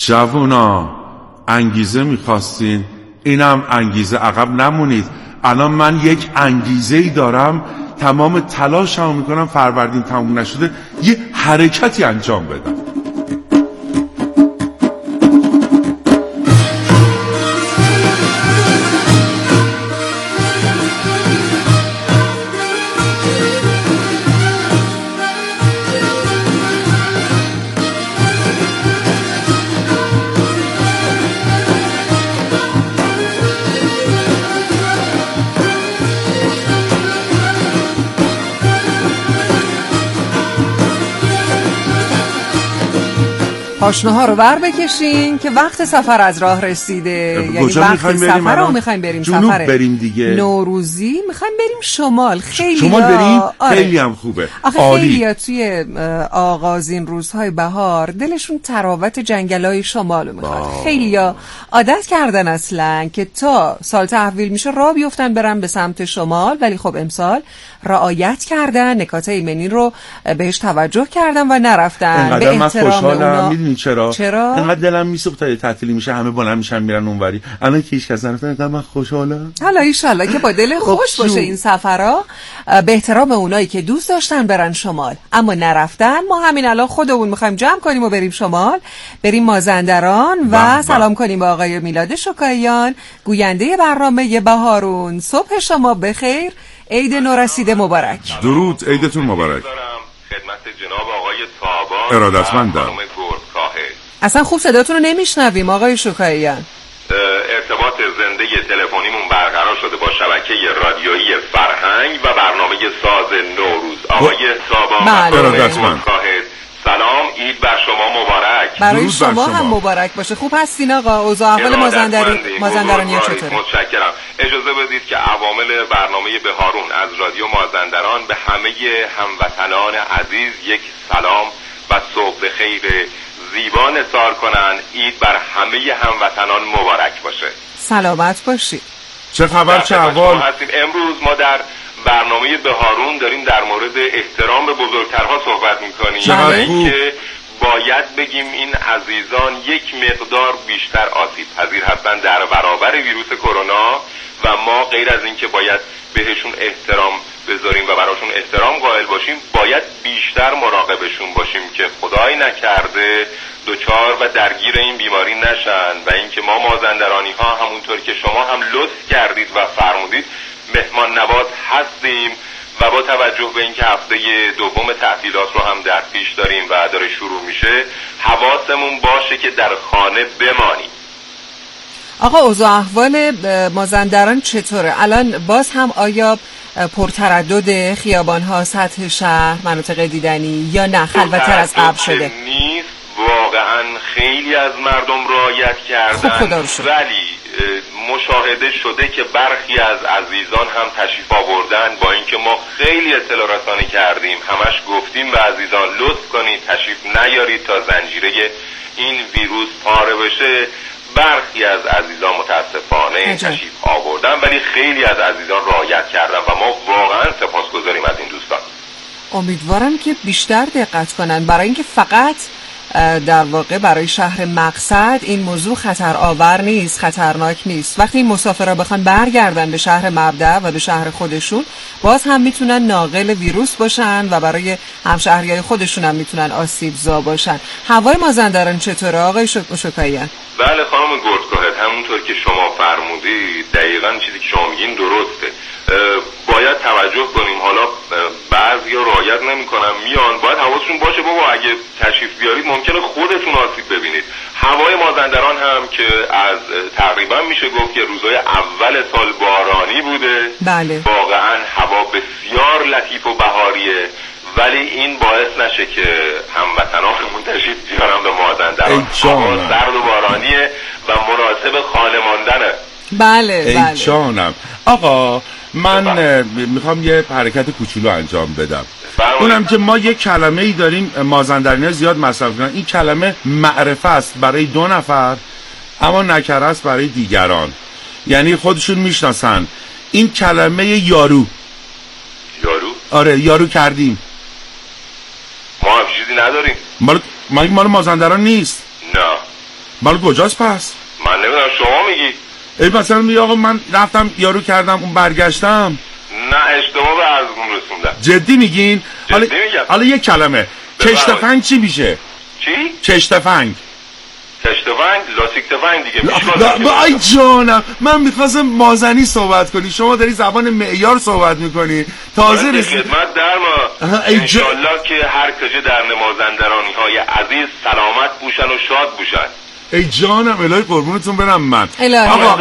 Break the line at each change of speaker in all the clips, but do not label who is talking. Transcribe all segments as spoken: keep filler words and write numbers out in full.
جوونا انگیزه میخواستین، اینم انگیزه، عقب نمونید. الان من یک انگیزه‌ای دارم، تمام تلاشمو میکنم فروردین تموم نشده یه حرکتی انجام بدم.
پاشنه ها رو ور بکشین که وقت سفر از راه رسیده. یعنی وقت سفر رو میخوایم بریم
جنوب
سفر
بریم دیگه.
نوروزی میخوایم بریم شمال. خیلی
شمال بریم؟
آره.
خیلی هم خوبه.
آخه خیلی توی آغازین روزهای بهار دلشون تراوت جنگلای شمال رو میخواد. خیلی عادت کردن اصلا که تا سال تحویل میشه راه بیفتن برن به سمت شمال، ولی خب امسال رعایت کردن، نکات ایمنی رو بهش توجه کردن و نرفتن. به احترام اونا.
میدونی چرا؟
چرا؟
انقدر دلم میسوخت تا تعطیلی میشه همه بلند میشن میرن اونوری. الان که هیچ کس نرفتن، انقدر من خوشحالم.
حالا ان شاءالله که با دل خوش باشه این سفرها. به احترام اونایی که دوست داشتن برن شمال اما نرفتن، ما همین الان خودمون میخوایم جمع کنیم و بریم شمال، بریم مازندران و با سلام با. کنیم به آقای میلاد شکاییان، گوینده برنامه بهارون. صبح شما بخیر، عید نورسیده مبارک.
درود، عیدتون مبارک.
خدمت جناب آقای تابان
ارادتمندم.
اصلا خوب صداتون رو نمیشنویم آقای شکاییان.
ارتباط زنده تلفنیمون برقرار شده با شبکه رادیویی فرهنگ و برنامه ساز نوروز. آقای تابان
ارادتمند.
سلام، عید بر شما مبارک.
برای شما هم مبارک باشه. خوب هستین آقا؟ اوضاع احوال مازندران مازندرانی چطوره؟
متشکرم. اجازه بدید که عوامل برنامه بهارون از رادیو مازندران به همه هموطنان عزیز یک سلام و صبح خیر زیبا نثار کنن. عید بر همه هموطنان مبارک باشه.
سلامت باشید.
چه خبر، چه احوال؟
امروز ما در برنامه بهارون داریم در مورد احترام به بزرگترها صحبت میکنیم که باید بگیم این عزیزان یک مقدار بیشتر آسیب پذیر هستن در برابر ویروس کرونا و ما غیر از این که باید بهشون احترام بذاریم و براشون احترام قائل باشیم، باید بیشتر مراقبشون باشیم که خدای نکرده دچار و درگیر این بیماری نشن و اینکه ما مازندرانی ها همونطور که شما هم لطف کردید و فرمودید مهمان نواز هستیم و با توجه به اینکه هفته دوم تعطیلات رو هم در پیش داریم و داره شروع میشه، حواسمون باشه که در خانه بمانیم.
آقا اوضاع احوال مازندران چطوره؟ الان باز هم آیا پرتردد خیابان‌ها، سطح شهر، مناطق دیدنی یا نه خلوت‌تر از قبل شده؟
نیست، واقعا خیلی از مردم رعایت کردن، ولی مشاهده شده که برخی از عزیزان هم تشریف آوردن. با اینکه ما خیلی اطلاع رسانی کردیم، همش گفتیم به عزیزان لطف کنید تشریف نیارید تا زنجیره این ویروس پاره بشه. برخی از عزیزان متاسفانه تشریف آوردن ولی خیلی از عزیزان رعایت کردن و ما واقعا سپاسگزاریم از این دوستان.
امیدوارم که بیشتر دقت کنن، برای اینکه فقط در واقع برای شهر مقصد این موضوع خطر آور نیست، خطرناک نیست. وقتی این مسافرها بخوان برگردن به شهر مبدأ و به شهر خودشون، باز هم میتونن ناقل ویروس باشن و برای همشهریای خودشون هم میتونن آسیب زا باشن. هوای مازندران چطوره آقای شکاییان؟
بله خانم گردکاهت، همونطور که شما فرمودید دقیقاً چیزی که شما میگین درسته. باید توجه کنیم. حالا بعضیا رعایت نمیکنن میان، باید حواسشون باشه بابا اگه تشریف بیارید ممکنه خودتون آسیب ببینید. هوای مازندران هم که از تقریبا میشه گفت که روزهای اول سال بارانی بوده.
بله.
واقعا هوا بسیار لطیف و بهاریه، ولی این باعث نشه که هموطنانمون تشریف بیارن به مازندران. هوا سرد و بارانیه و مناسب خانه ماندنه.
بله بله.
ای جانم. آقا من میخوام یه حرکت کوچولو انجام بدم. اونم که ما یه کلمه ای داریم مازندرانی‌ها زیاد مصرف می‌کنن. این کلمه معرفه است برای دو نفر اما نکره است برای دیگران، یعنی خودشون میشناسن. این کلمه یارو.
یارو؟
آره یارو کردیم.
ما هم چیزی نداریم.
مال ما مال مازندران نیست.
نه.
مال کجاست پس؟
من نمیدونم، شما میگی.
ای مثلا میگه آقا من رفتم یارو کردم اون برگشتم.
نه اشتباه به عرضمون رسوندم.
جدی میگین؟
جدی میگم.
حالا یک کلمه کشتفنگ چی میشه؟
چی؟
کشتفنگ.
کشتفنگ؟ لاستیکتفنگ دیگه.
با ای جانم من میخواستم مازنی صحبت کنی، شما داری زبان معیار صحبت میکنی. تازه رسید
خدمت در ما. انشالله که هر کجا در مازندرانی های عزیز سلامت بوشن و شاد بوشن.
ای جانم الهی قربونتون برم. من
آقا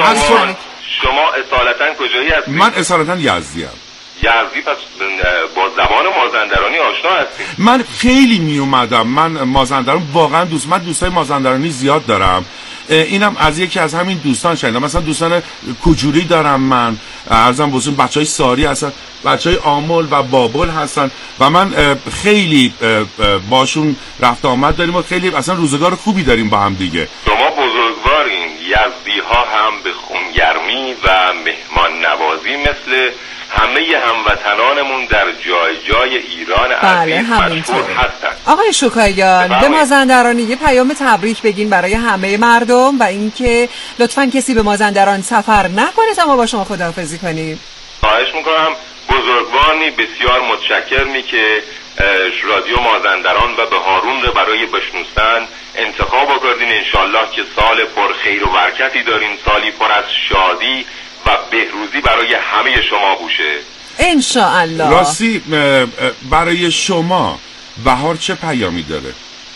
شما اصالتا کجایی هستی؟
من اصالتا یزدیم.
یزدی، پس با زبان مازندرانی آشنا هستی؟
من خیلی می اومدم، من مازندران واقعا دوست، من دوستای مازندرانی زیاد دارم. اینم از یکی از همین دوستان شنیدم. مثلا دوستان کجوری دارم، من عرضم بزرگ بچهای ساری هستن، بچهای آمل و بابل هستن و من خیلی باشون رفت آمد داریم و خیلی اصلا روزگار خوبی داریم با هم دیگه.
شما بزرگوارین. یزدی ها هم به خونگرمی و مهمان نوازی مثل همه هموطنانمون در جای جای ایران عزیز مشهور هستن.
آقای شکایان به مازندران یه پیام تبریک بگین برای همه مردم و اینکه لطفاً کسی به مازندران سفر نکنه تا ما با شما خداحافظی کنیم.
خواهش میکنم. بزرگواری بسیار متشکرمی که رادیو مازندران و به هارون رو برای بشنوستن انتخاب کردین. انشالله که سال پر خیر و برکتی دارین، سالی پر از شادی و بهروزی برای همه شما بوشه
انشاءالله.
راستی برای شما بهار چه پیامی داره؟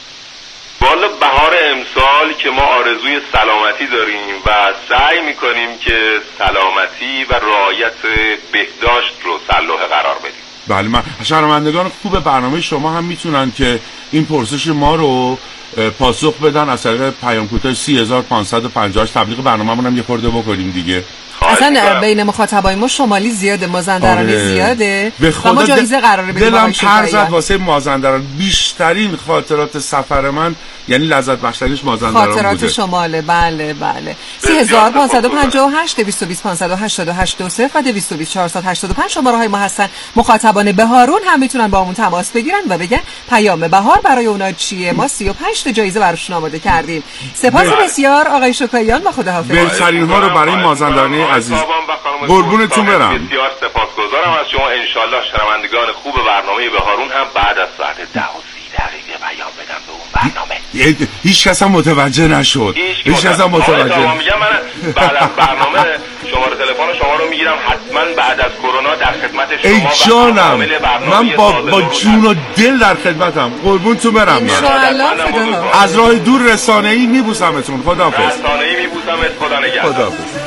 والا بهار امسال که ما آرزوی سلامتی داریم و سعی میکنیم که سلامتی و رعایت بهداشت رو سر لوحه قرار بدیم.
بله، من شنوندگان خوب برنامه شما هم میتونن که این پرسش ما رو پاسخ بدن از طریق پیام کوتاه سی هزار و پانصد و پنجاه. تبلیغ برنامه‌مون هم یه خورده بکنیم دیگه.
اصلا بین مخاطبای ما شمالی زیاده، مازندرانی آره. زیاده و ما جایزه قراره بدیم.
دلم پر زد واسه مازندران. بیشترین خاطرات سفر من یعنی لذت بخشترینش مازندران بوده.
خاطرات شماله. بله بله. سه هزار و پانصد و پنجاه و هشت دویست و بیست پانصد و هشتاد و هشت دو صفر و دویست و بیست چهارصد و هشتاد و پنج شماره های ما هستن. مخاطبان بهارون هم میتونن با همون تماس بگیرن و بگن پیام بهار برای اونا چیه. ما سی و پنج تا جایزه براشون آماده کردیم. سپاس بسیار آقای شکایان و خداحافظ.
بهترین ها رو برای مازندرانی عزیز قربونتون برم.
بسیار سپاسگزارم از شما. انشالله شنوندگان خوب برنامه بهارون هم بعد از ساعت ده و سی دقیقه پیام بدم به اون برنامه.
هیچ کس هم متوجه نشد. هیچ کس هم متوجه.
من میگم من بعد از برنامه شماره تلفن شما رو میگیرم، حتما بعد از کرونا در خدمت شما.
ای جانم من با با جون و دل در خدمتم. قربونتون برم.
انشالله.
از راه دور رسانه‌ای میبوسمتون. خداحافظ.
رسانه‌ای میبوسمت. خدا نگهدار.
خداحافظ.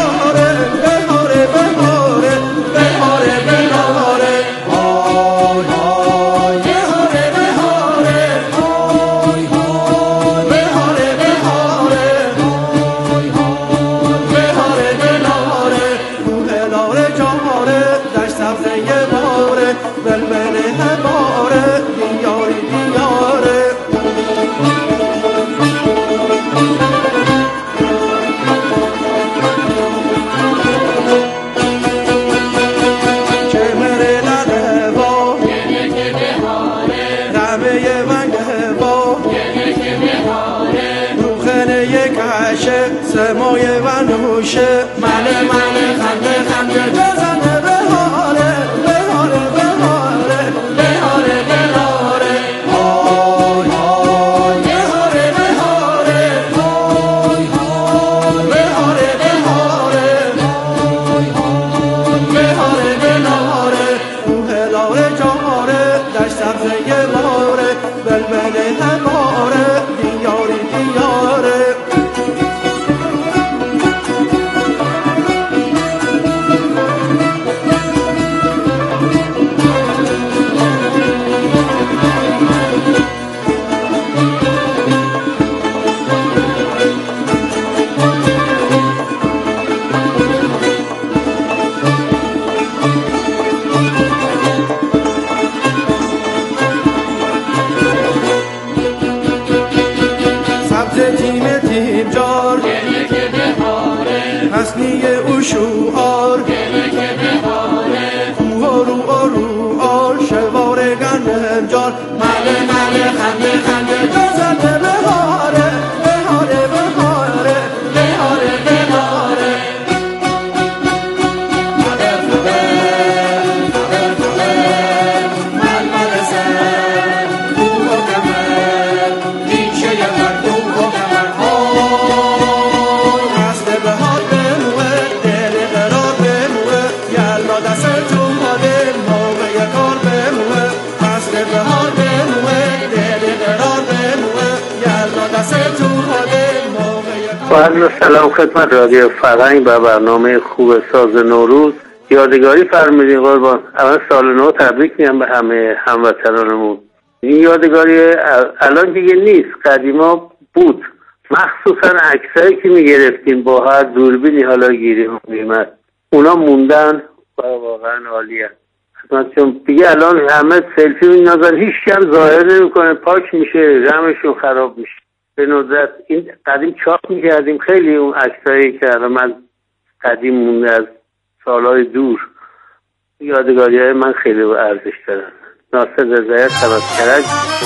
سمای و نوشه مله مله خنده خنده بزنه بهاره بهاره بهاره بهاره بهاره های های بهاره بهاره های های بهاره بهاره های های بهاره بهاره او هلال جاره در سبزه باره بلبله هماره دیاری دیاره شوار کوه رو آرو آر شوار گنجار مله مله خنده خنده گذر بهاره بهاره دست تو حاله موقع
با عرض سلام خدمت رادیو فرهنگ و برنامه خوب ساز نوروز. یادگاری فرمودین قربان. اول سال نو تبریک میگم به همه هموطنانمون. این یادگاری الان دیگه نیست، قدیما بود، مخصوصا عکسایی که میگرفتیم با هر دوربینی حالا گیریم میمد، اونا موندن و واقعا عالیه. چون دیگه الان همه سلفی می‌نازن، هیچ کم ظاهر نمی‌کنه، پاک میشه، رمشون خراب میشه. به ندرت این قدیم چاپ میکردیم خیلی اون عکسایی که الان من قدیم مونده از سالهای دور، یادگاری های من خیلی ارزش دارن. ناصر رضایت تمسکرک.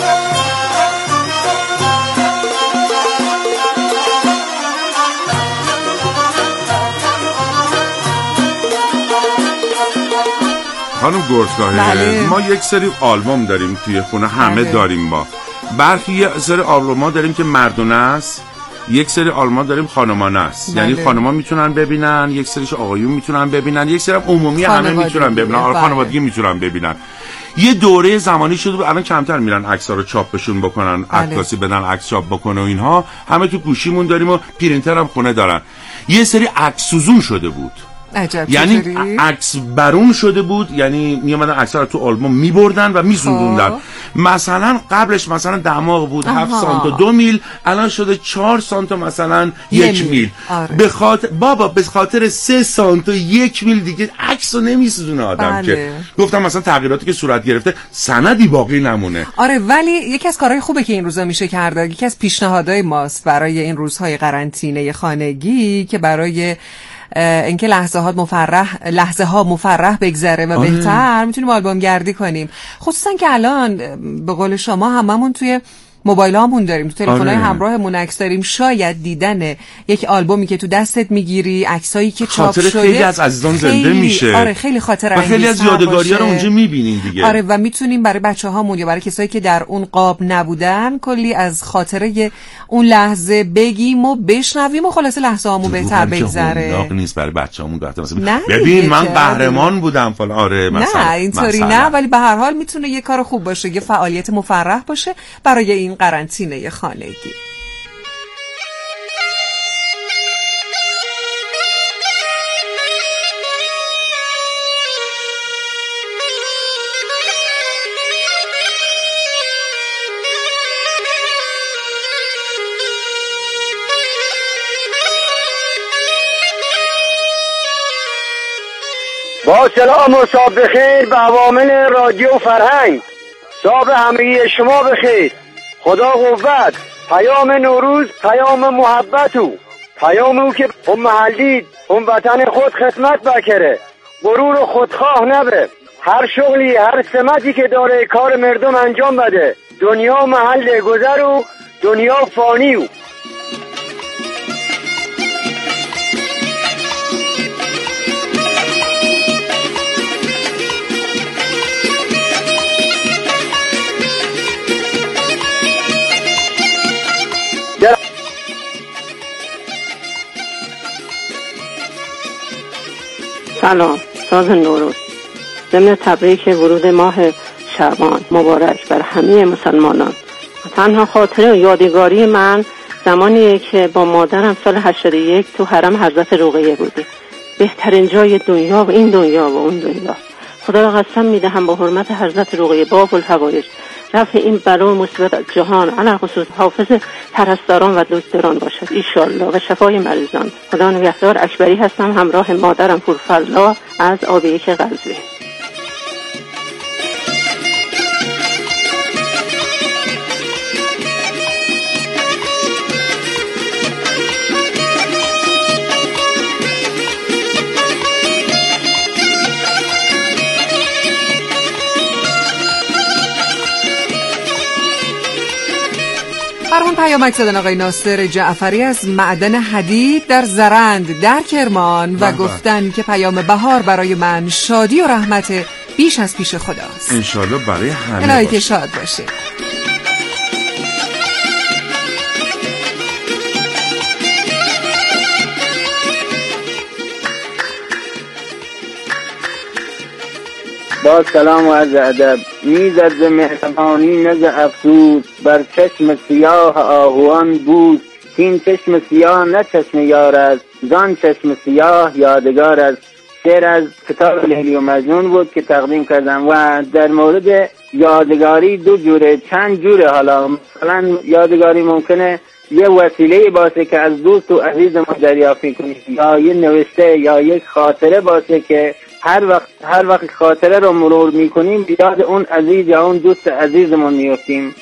خانم گرسناهی، ما یک سری آلبوم داریم توی خونه، همه بله. داریم ما. برخی یه سری آلبوم داریم که مردونه است، یک سری آلبوم داریم خانمانه است. بله. یعنی خانما میتونن ببینن، یک سریش آقایون میتونن ببینن، یک سری عمومی همه میتونن ببینن، آره خانوادگی میتونن ببینن. یه دوره زمانی شده الان کمتر میرن عکس‌ها رو چاپشون بکنن، عکاسی بدن عکس چاپ بکنه و اینها، همه تو گوشیمون داریم و پرینتر هم خونه دارن. یه سری عکس سوزون شده بود، عجب، یعنی عکس برون شده بود، یعنی میامدن عکس‌ها رو تو آلبوم میبردن و میسوزوندن. مثلا قبلش مثلا دماغ بود هفت سانت و دو میل، الان شده چهار سانت و مثلا یک میل. آره. به خاطر بابا به خاطر سه سانت و یک میل دیگه عکس رو نمیسوزونه آدم. بله. که گفتم مثلا تغییراتی که صورت گرفته سندی باقی نمونه.
آره، ولی یکی از کارهای خوبه که این روزا میشه کرد، یکی از پیشنهادهای ماست برای این روزهای قرنطینه خانگی که برای اینکه لحظه ها مفرح لحظه ها مفرح بگذره و آره. بهتر میتونیم آلبوم گردی کنیم، خصوصا که الان به قول شما هممون توی موبایل هامون داریم، تو تلفن‌های آره. همراهمون عکس داریم. شاید دیدن یک آلبومی که تو دستت میگیری، عکسایی که چاپ شده،
خیلی از عزیزان زنده میشه.
آره خیلی خاطره انگیز،
خیلی از یادگاری‌ها رو اونجا میبینین دیگه.
آره، و میتونیم برای بچه‌هامون یا برای کسایی که در اون قاب نبودن کلی از خاطره اون لحظه بگیم و بشنویم و خلاص لحظه هامو بهتر بگذره.
نه نیست برای بچه‌هامون گفتم مثلا ببین من قهرمان بودم فلان. آره مثلا
نه اینطوری نه، ولی به هر حال میتونه یه کار خوب باشه، یه فعالیت مفرح باشه برای این قرنطینه خانگی.
با سلام و صبح بخیر به عوامل رادیو فرهنگ. صبح همگی شما بخیر. خدا قوت. پیام نوروز پیام محبت او، پیام او که هم محلی هم وطن خود خدمت بکره، غرور و خودخواه نبه، هر شغلی هر سمتی که داره کار مردم انجام بده. دنیا محل گذر و دنیا فانی او.
سلام، ساز نوروز ضمن تبریک ورود ماه شعبان مبارک بر همه مسلمانان. تنها خاطره و یادگاری من زمانیه که با مادرم سال هشتاد و یک تو حرم حضرت رقیه بودیم، بهترین جای دنیا و این دنیا و اون دنیا. خدا را قسم میدهم با حرمت حضرت رقیه باب الحوایج رفع این بلا و مصیبت از جهان علی خصوص حافظ پرستاران و دوستداران باشد ایشالله و شفای مریضان. خدا نگهدار. اکبری هستم، همراه مادرم پورفلا از آب یک قزوین.
برمون پیامک زدن آقای ناصر جعفری از معدن حدید در زرند در کرمان و گفتن که پیام بهار برای من شادی و رحمت بیش از پیش خداست.
انشالله برای همه
الهی که شاد باشه.
با سلام و عرض ادب. میزد ز مهربانی نز افسوس، بر چشم سیاه آهوان بود. این چشم سیاه نه چشم یار است، زان چشم سیاه یادگار است. شعر از کتاب لیلی و مجنون بود که تقدیم کردم. و در مورد یادگاری دو جوره، چند جوره. حالا مثلا یادگاری ممکنه یه وسیله باشه که از دوست و عزیز ما دریافت کنیم، یا یه نوشته یا یک خاطره باشه که هر وقت هر وقت خاطره رو مرور میکنیم یاد اون عزیز یا اون دوست عزیزمون میفتیم.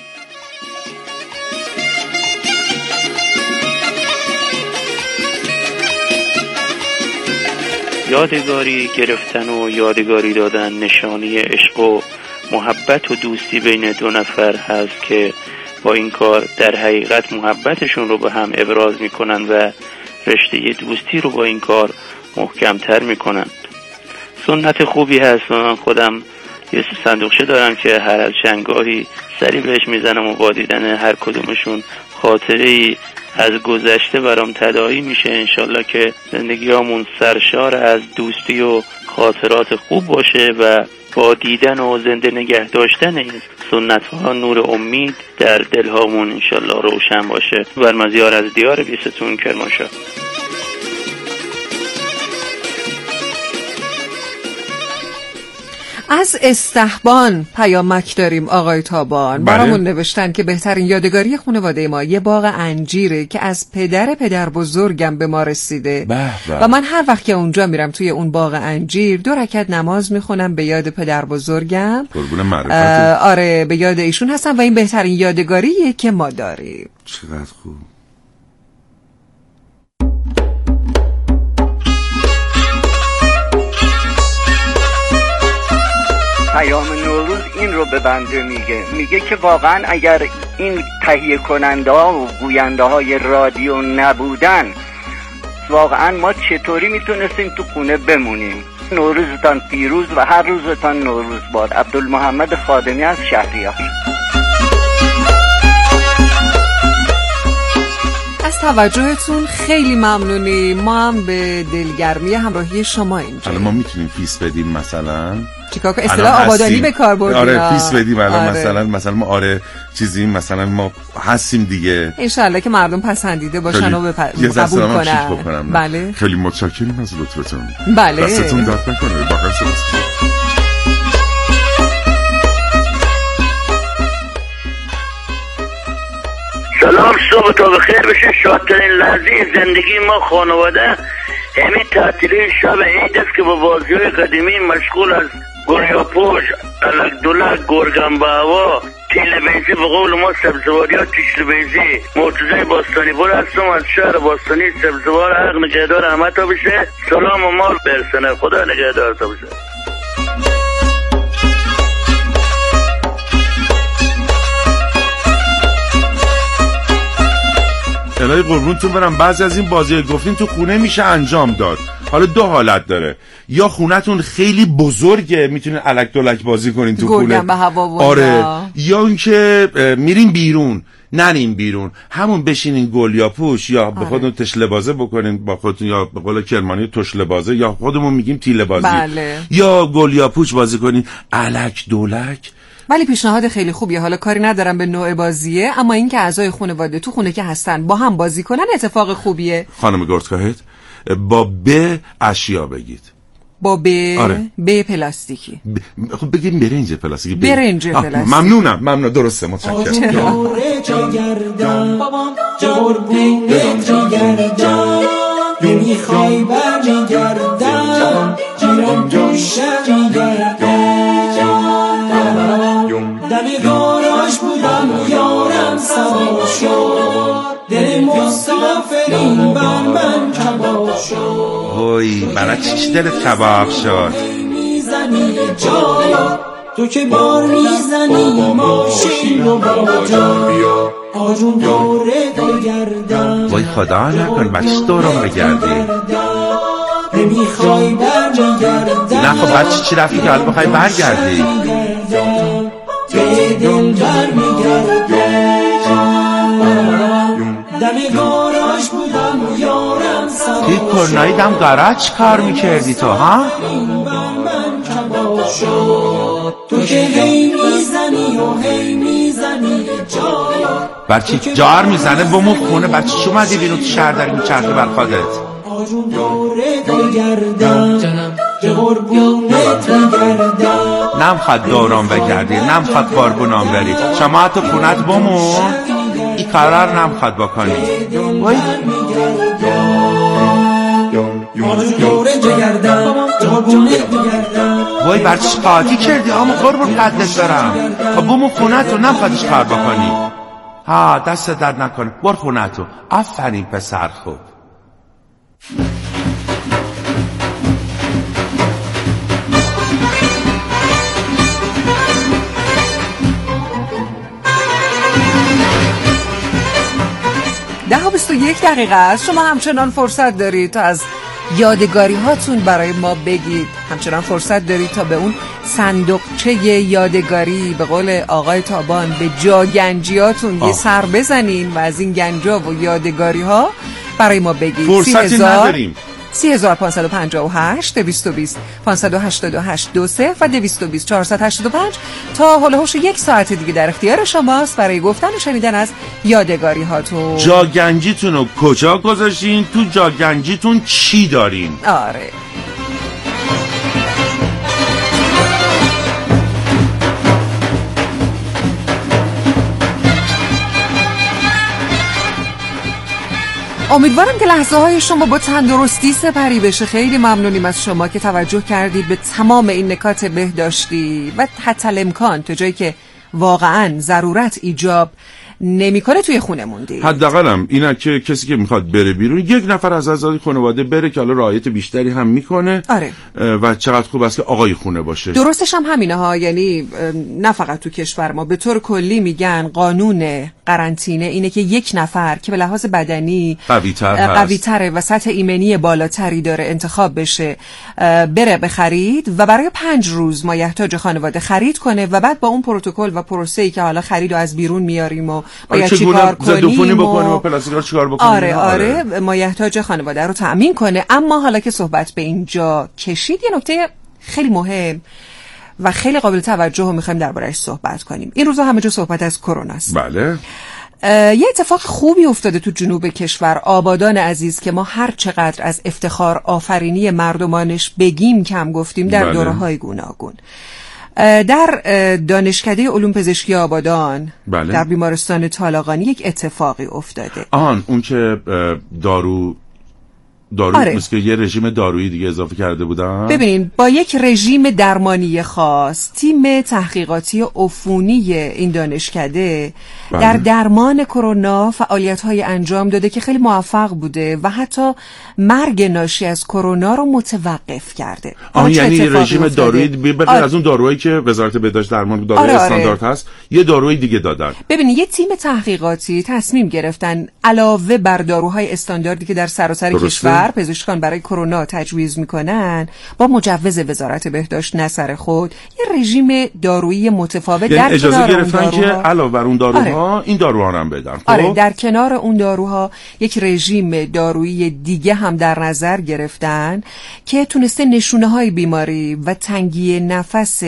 یادگاری گرفتن و یادگاری دادن نشانی عشق و محبت و دوستی بین دو نفر هست که با این کار در حقیقت محبتشون رو به هم ابراز میکنن و رشته دوستی رو با این کار محکمتر میکنن. سنت خوبی هست و من خودم یه صندوقچه دارم که هر از چندگاهی سری بهش میزنم و با دیدن هر کدومشون خاطره‌ای از گذشته برام تداعی میشه. انشالله که زندگیامون سرشار از دوستی و خاطرات خوب باشه و با دیدن و زنده نگه داشتن این سنت ها نور امید در دلهامون انشالله روشن باشه. برمزیار از دیار بیستون، کرمانشاه.
از استحبان پیامک داریم آقای تابان. برامون نوشتن که بهترین یادگاری خانواده ما یه باغ انجیره که از پدر پدر بزرگم به ما رسیده
بح بح.
و من هر وقت که اونجا میرم توی اون باغ انجیر دو رکعت نماز میخونم به یاد پدر بزرگم.
قربون معرفت.
آره به یاد ایشون هستم و این بهترین یادگاریه که ما داریم.
چقدر خوب.
پیام نوروز این رو به بنده میگه میگه که واقعا اگر این تهیه کننده ها و گوینده های رادیو نبودن واقعا ما چطوری میتونستیم تو خونه بمونیم. نوروزتان پیروز و هر روزتان نوروز باد. عبدالمحمد خادمی از شهریار.
از توجهتون خیلی ممنونیم. ما هم به دلگرمی همراهی شما اینجا.
الان ما میتونیم فیس بدیم مثلا
چیکار که اصطلاح آبادانی به کار بردیم.
آره فیس بدیم الان.
آره.
مثلا مثلا ما آره چیزی مثلا ما هستیم دیگه.
انشالله که مردم پسندیده باشن و بپ... قبول کنن. بله
خیلی متشکرم از لطفتون.
بله
دستتون درد نکنه. واقعا
سلام، صبح تا بخیر بشه. شادترین لحظه زندگی ما خانواده همین تعطیلی شب عید است که با بازی‌های قدیمی مشغول از گریاپوش، الک دولک، گرگم به هوا، تیل بیزی، به قول ما سبزواری ها تیشل بیزی. مرتضی باستانی بور هستم از شهر باستانی سبزوار. حق نگهدار همه تا بشه. سلام و مال برسنه. خدا نگهدار تا بشه.
الهی قربونتون برم. بعضی از این بازی گفتین تو خونه میشه انجام داد. حالا دو حالت داره، یا خونتون خیلی بزرگه میتونین الک دولک بازی کنین تو خونه
به هوا و
آره، یا اینکه میرین بیرون نرین بیرون، همون بشینین گل یا پوش یا به خودتون تشله بازه بکنین با خودتون، یا به قول کرمانی تشله بازه، یا خودمون میگیم تیله بازی.
بله.
یا گل یا پوش بازی کنین الک دولک.
ولی پیشنهاد خیلی خوبیه. حالا کاری ندارم به نوع بازیه، اما این که اعضای خانواده تو خونه که هستن با هم بازی کنن اتفاق خوبیه.
خانم گردکاهت با ب اشیا بگید.
با ب
آره.
ب پلاستیکی.
ب... خب بگیم برنج پلاستیکی.
برنج پلاستیکی.
ممنونم ممنون درسته متشکرم.
جوره جگردم جوربون جگردم نمیخوای برمیگردم جیرم جوشه میگردم دم گاراش بودم و یارم سوار شد دل مسافرین بر من کباب شد.
وای برای چی دلت کباب شد؟
میزنی جا تو که بار میزنی ماشین رو با جا آجون دوره بگردم.
وای خدا نکن بچه دورم بگردی.
نمیخوای برگردم.
نه خب بچه چی رفتی که حالا بخوای برگردی؟
به دل برمیگردم دم گاراژ بودم و یارم سوار
توی کرنایی دم گاراژ کار میکردی تو ها؟
بر من کباب شد که هی میزنی و هی میزنی جار
برچی جار میزنه بمون خونه برچی شما اومدی بیرون تو شهر داری میچرخی بر خودت
آروم دوره بگردم که قربونت بگردم
نمیخواد دوران بگردی نمیخواد قربونم بری شما حتی خونت بمون این قرار نمیخواد بکنی وای وای برچی قاطی کردی اما قربون قدت برم خب بمون خونت رو نمیخوادش کار بکنی ها دست درد نکنه بر خونت رو آفرین پسر خوب
ده و بیست و یک دقیقه است. شما همچنان فرصت دارید تا از یادگاری هاتون برای ما بگید. همچنان فرصت دارید تا به اون صندوقچه یادگاری به قول آقای تابان به جا گنجیاتون یه سر بزنین و از این گنجا و یادگاری ها برای ما بگید.
فرصتی نداریم.
سی هزار پانصد و پنجاه و هشت دویست و بیست پانصد و هشتاد و هشت دو صفر و دویست و بیست چهارصد و هشتاد و پنج تا هول هوش یک ساعت دیگه در اختیار شماست برای گفتن و شنیدن از یادگاری هاتون.
جا گنجیتون رو کجا گذاشتین؟ تو جا گنجیتون چی دارین؟
آره امیدوارم که لحظه های شما با تندرستی سپری بشه. خیلی ممنونیم از شما که توجه کردید به تمام این نکات بهداشتی و حتی الامکان تا جایی که واقعا ضرورت ایجاب نمیکنه توی خونه موندید.
حداقلم اینا که کسی که میخواد بره بیرون یک نفر از اعضای خانواده بره که حالا رعایت بیشتری هم میکنه.
آره.
و چقدر خوب است که آقای خونه باشه.
درستش هم همینه ها، یعنی نه فقط تو کشور ما، به طور کلی میگن قانون قرنطینه اینه که یک نفر که به لحاظ بدنی قوی تره و سطح ایمنی بالاتری داره انتخاب بشه بره بخرید و برای پنج روز مایحتاج خانواده خرید کنه و بعد با اون پروتکل و پروسه‌ای که حالا خریدو از بیرون میاریم و باید چیکار کنیم
و پلاستیکا چیکار بکنیم.
آره آره, آره. مایحتاج خانواده رو تأمین کنه. اما حالا که صحبت به اینجا کشید یه نکته خیلی مهم و خیلی قابل توجه رو میخوایم درباره‌اش صحبت کنیم. این روزا همه جا صحبت از کرونا است.
بله.
یه اتفاق خوبی افتاده تو جنوب کشور، آبادان عزیز، که ما هر چقدر از افتخار آفرینی مردمانش بگیم کم گفتیم در بله. دوره‌های گوناگون. در دانشکده علوم پزشکی آبادان بله. در بیمارستان طالقانی یک اتفاقی افتاده.
آن اون که دارو دارو آره. مثل که یه رژیم دارویی دیگه اضافه کرده بودن.
ببینین با یک رژیم درمانی خاص تیم تحقیقاتی عفونی این دانشکده بله. در درمان کرونا فعالیت‌های انجام داده که خیلی موفق بوده و حتی مرگ ناشی از کرونا رو متوقف کرده.
آن یعنی رژیم دارویی بغیر آره. از اون دارویی که وزارت بهداشت درمان داروی آره استاندارد آره. هست یه داروی دیگه دادن.
ببینین یه تیم تحقیقاتی تصمیم گرفتن علاوه بر داروهای استانداردی که در سراسر کشور پزشکان برای کرونا تجویز میکنن با مجوز وزارت بهداشت نه سر خود یه رژیم دارویی متفاوت
یعنی
در
اجازه
کنار
گرفتن
اون
که علاوه بر اون داروها آره. این داروها هم بدن. خب
آره در کنار اون داروها یک رژیم دارویی دیگه هم در نظر گرفتن که تونسته نشونه های بیماری و تنگی نفس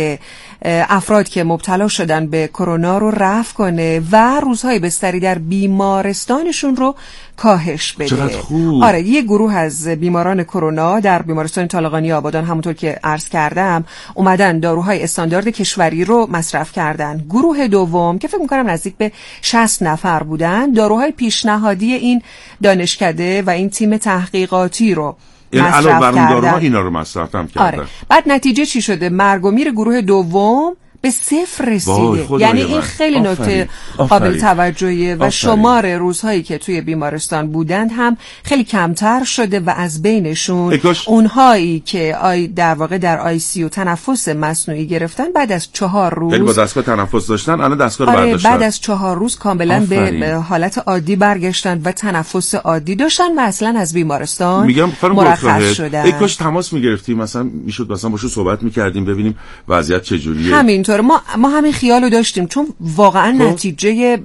افراد که مبتلا شدن به کرونا رو رفع کنه و روزهای بستری در بیمارستانشون رو کاهش بده.
چقدر خوب.
آره یه گروه از بیماران کرونا در بیمارستان طالقانی آبادان همونطور که عرض کردم اومدن داروهای استاندارد کشوری رو مصرف کردن. گروه دوم که فکر می‌کنم نزدیک به شصت نفر بودن داروهای پیشنهادی این دانشکده و این تیم تحقیقاتی رو
این علاوه بر اون داروها اینا رو مصرف هم کردن.
آره. بعد نتیجه چی شده؟ مرگ و میر گروه دوم به صفر رسیده. یعنی این خیلی نکته قابل توجهیه و شمار روزهایی که توی بیمارستان بودند هم خیلی کمتر شده و از بینشون اکاش... اونهایی که آی در واقع در آی سی و تنفس مصنوعی گرفتن بعد از چهار روز
یعنی با دستگاه تنفس داشتن الان دستگاه رو
آره
برداشتن.
بعد از چهار روز کاملا به, به حالت عادی برگشتن و تنفس عادی داشتن و اصلا از بیمارستان مرخص شدن.
ای کاش تماس میگرفتیم مثلا میشد مثلا باشو صحبت میکردیم ببینیم وضعیت چجوریه.
همین ما ما همین خیالو داشتیم چون واقعا خب. نتیجه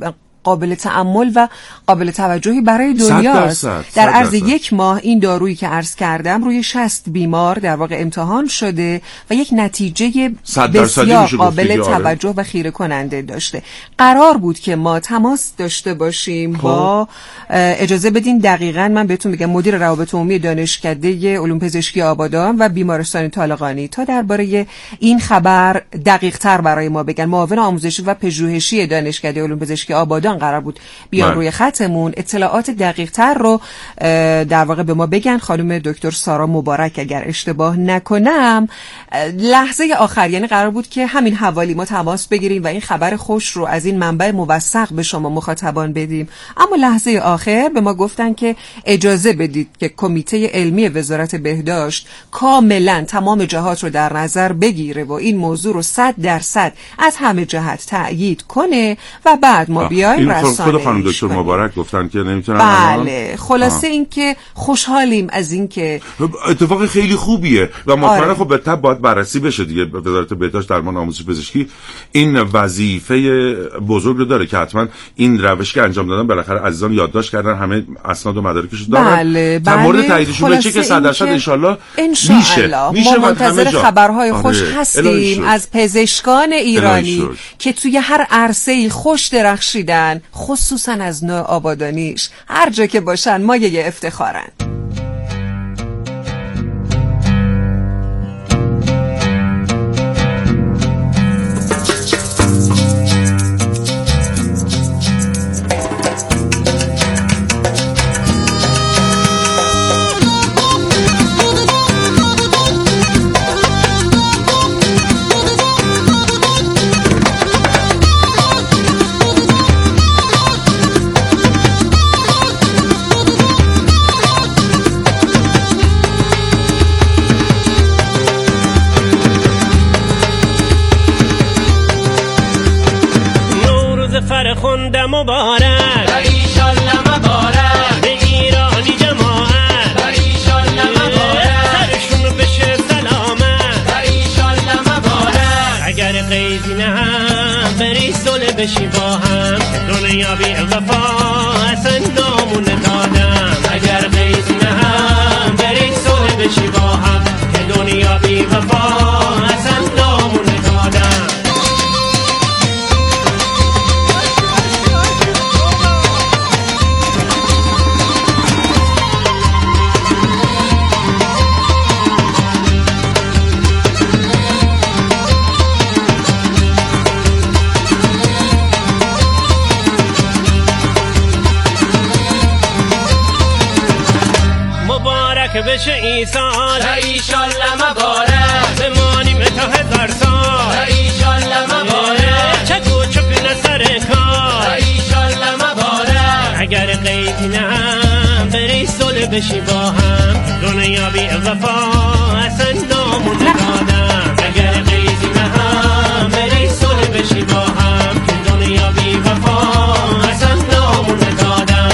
قابل تأمل و قابل توجهی برای دنیاست. در عرض یک ماه این دارویی که عرض کردم روی شصت بیمار در واقع امتحان شده و یک نتیجه بسیار قابل توجه و خیره کننده داشته. قرار بود که ما تماس داشته باشیم با اجازه بدین دقیقاً من بهتون بگم مدیر روابط عمومی دانشکده علوم پزشکی آبادان و بیمارستان طالقانی تا درباره این خبر دقیق تر برای ما بگن. معاون آموزشی و پژوهشی دانشکده علوم پزشکی آبادان قرار بود بیان روی خطمون اطلاعات دقیق تر رو در واقع به ما بگن. خانم دکتر سارا مبارک اگر اشتباه نکنم لحظه آخر، یعنی قرار بود که همین حوالی ما تماس بگیریم و این خبر خوش رو از این منبع موثق به شما مخاطبان بدیم، اما لحظه آخر به ما گفتن که اجازه بدید که کمیته علمی وزارت بهداشت کاملا تمام جهات رو در نظر بگیره و این موضوع رو صد درصد از همه جهت تأیید کنه و بعد ما بیایم رسانه‌ایش
کنیم. خود خانم دکتر مبارک گفتن که نمیتونن.
بله خلاصه این که خوشحالیم از این که
اتفاق خیلی خوبیه و مطمئنا آره. خب به تبع باید بررسی بشه دیگه. وزارت بهداشت درمان آموزش پزشکی این وظیفه بزرگ رو داره که حتما این روشی که انجام دادن بالاخره عزیزان یادداشت کردن، همه اسناد و مدارکش رو دارن.
بله
بله. مورد تاییدشون بشه که صد درصد ان شاءالله میشه.
میشه ما منتظر خبرهای خوش آره. هستیم از پزشکان ایرانی که توی هر عرصه‌ای خوش درخشیدن، خصوصا از نوع آبادانیش. هر جا که باشن مایه افتخارن.
مبارک ایشالله مبارک به ایرانی جماعت ایشالله مبارک سرشون بشه سلامت ایشالله مبارک اگر قیدی نه هم بری صلح بشی با هم دنیا بی وفا اصلا نامون دادم اگر قیدی نه هم بری صلح بشی با هم که دنیا بی وفا اصلا نامون دادم. بشه ایسال ایشالله مبارک بمانیم تا هزار سال ایشالله مبارک چکو چپی نسر کار ایشالله مبارک اگر قیدی نه هم بری صلح بشی با هم دنیا بی وفا اصلا نامون دادم اگر قیدی نه هم بری صلح بشی با هم دنیا بی وفا اصلا نامون دادم.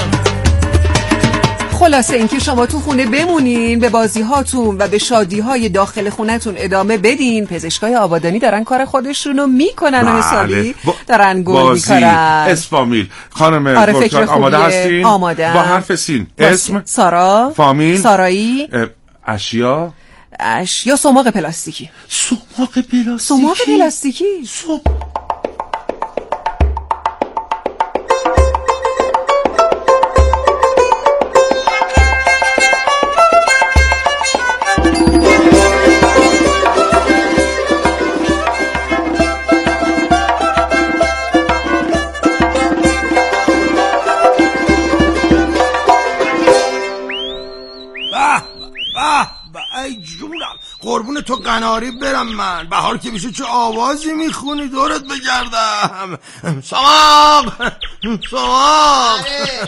خلاصه اینکه شما تو خونه بمونین، به بازی هاتون و به شادی های داخل خونتون ادامه بدین. پزشکای آبادانی دارن کار خودشونو میکنن و حسابی دارن گل میکنن.
اسفامیل خانم
آره فکر
آماده هستین؟
آماده.
با حرف سین اسم
سارا
فامیل
سارایی
اشیا
اشیا سماق پلاستیکی
سماق پلاستیکی
سماق پلاستیکی
سم...
قربون تو قناری برم من بهار که میشه چه آوازی میخونی دورت بگردم سماق سماق